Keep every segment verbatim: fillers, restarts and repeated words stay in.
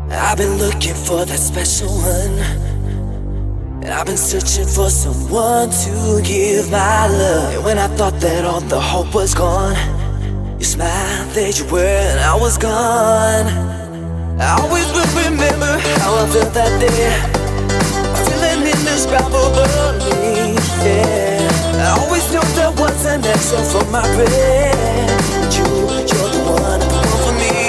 I've been looking for that special one, and I've been searching for someone to give my love. And when I thought that all the hope was gone, you smiled, there you were, and I was gone. I always will remember how I felt that day, feeling indescribably, yeah. I always knew there was an answer for my prayer. You, you're the one, the one for me.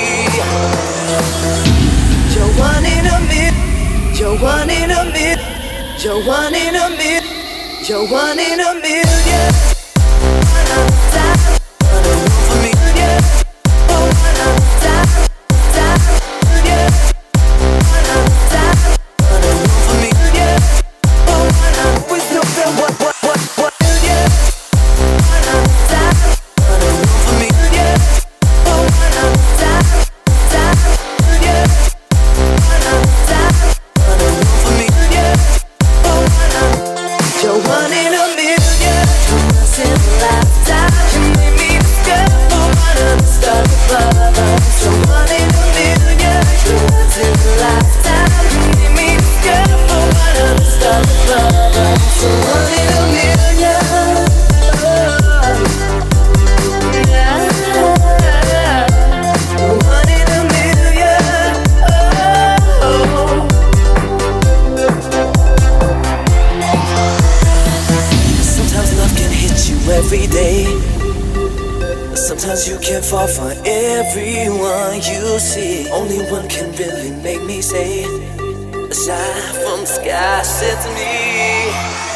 You're one in a million. You're one in a million. You're one in a million. You're one in a million. One of a time. One for me. Oh, one of a time. Time. Yeah. One of a time. One for me. Oh, one of always know that what what what what. Yeah. One of a time. One for me. Oh, one of a time. Time. Yeah. You're one in a million, once in a lifetime. You made me discover what I'm stuck above. You're one in a million, once in a lifetime. You made me discover what I'm stuck above. You're one in a million. Oh, yeah. You're one in a million. Oh. Sometimes love can hit you every day. Sometimes you can fall for everyone you see. Only one can really make me say, a shine from the sky said to me,